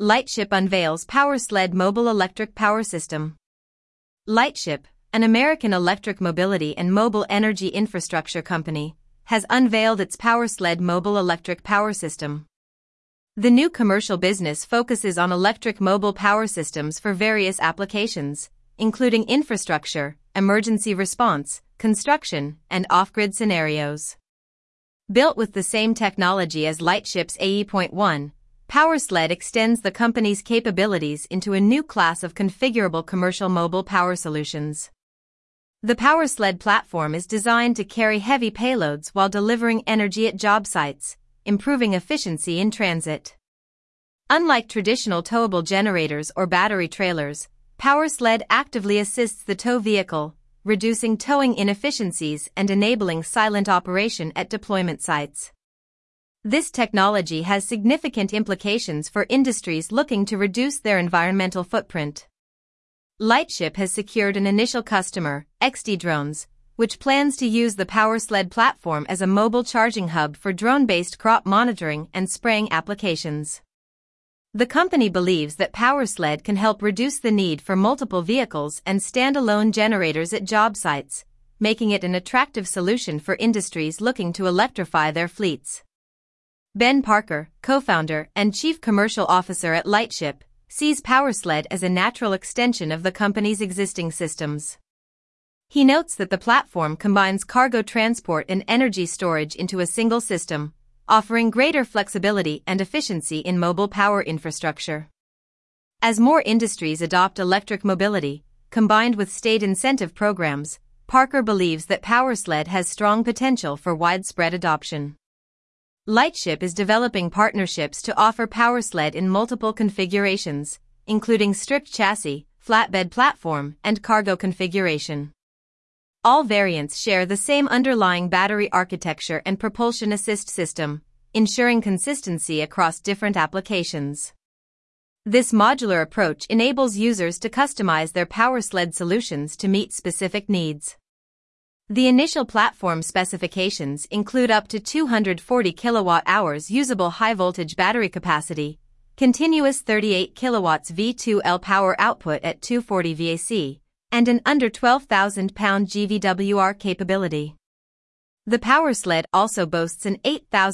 Lightship unveils PowerSled mobile electric power system. Lightship, an American electric mobility and mobile energy infrastructure company, has unveiled its PowerSled mobile electric power system. The new commercial business focuses on electric mobile power systems for various applications, including infrastructure, emergency response, construction, and off-grid scenarios. Built with the same technology as Lightship's AE.1, PowerSled extends the company's capabilities into a new class of configurable commercial mobile power solutions. The PowerSled platform is designed to carry heavy payloads while delivering energy at job sites, improving efficiency in transit. Unlike traditional towable generators or battery trailers, PowerSled actively assists the tow vehicle, reducing towing inefficiencies and enabling silent operation at deployment sites. This technology has significant implications for industries looking to reduce their environmental footprint. Lightship has secured an initial customer, XD Drones, which plans to use the PowerSled platform as a mobile charging hub for drone-based crop monitoring and spraying applications. The company believes that PowerSled can help reduce the need for multiple vehicles and standalone generators at job sites, making it an attractive solution for industries looking to electrify their fleets. Ben Parker, co-founder and chief commercial officer at Lightship, sees PowerSled as a natural extension of the company's existing systems. He notes that the platform combines cargo transport and energy storage into a single system, offering greater flexibility and efficiency in mobile power infrastructure. As more industries adopt electric mobility, combined with state incentive programs, Parker believes that PowerSled has strong potential for widespread adoption. Lightship is developing partnerships to offer PowerSled in multiple configurations, including stripped chassis, flatbed platform, and cargo configuration. All variants share the same underlying battery architecture and propulsion assist system, ensuring consistency across different applications. This modular approach enables users to customize their PowerSled solutions to meet specific needs. The initial platform specifications include up to 240 kWh usable high-voltage battery capacity, continuous 38 kW V2L power output at 240 VAC, and an under 12,000 pound GVWR capability. The PowerSled also boasts an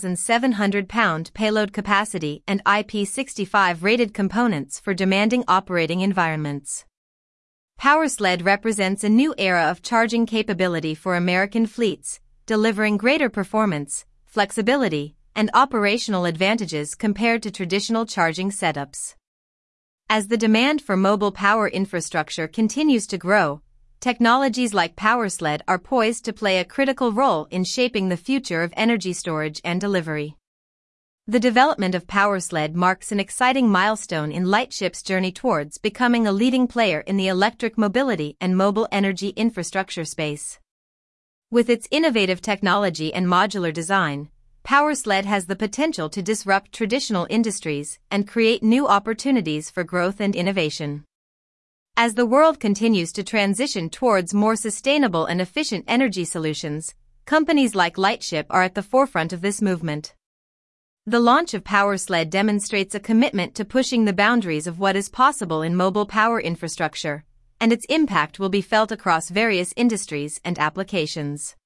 8,700 pound payload capacity and IP65 rated components for demanding operating environments. PowerSled represents a new era of charging capability for American fleets, delivering greater performance, flexibility, and operational advantages compared to traditional charging setups. As the demand for mobile power infrastructure continues to grow, technologies like PowerSled are poised to play a critical role in shaping the future of energy storage and delivery. The development of PowerSled marks an exciting milestone in Lightship's journey towards becoming a leading player in the electric mobility and mobile energy infrastructure space. With its innovative technology and modular design, PowerSled has the potential to disrupt traditional industries and create new opportunities for growth and innovation. As the world continues to transition towards more sustainable and efficient energy solutions, companies like Lightship are at the forefront of this movement. The launch of PowerSled demonstrates a commitment to pushing the boundaries of what is possible in mobile power infrastructure, and its impact will be felt across various industries and applications.